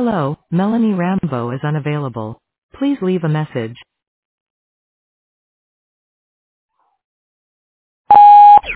Hello, Melanie Rambo is unavailable. Please leave a message.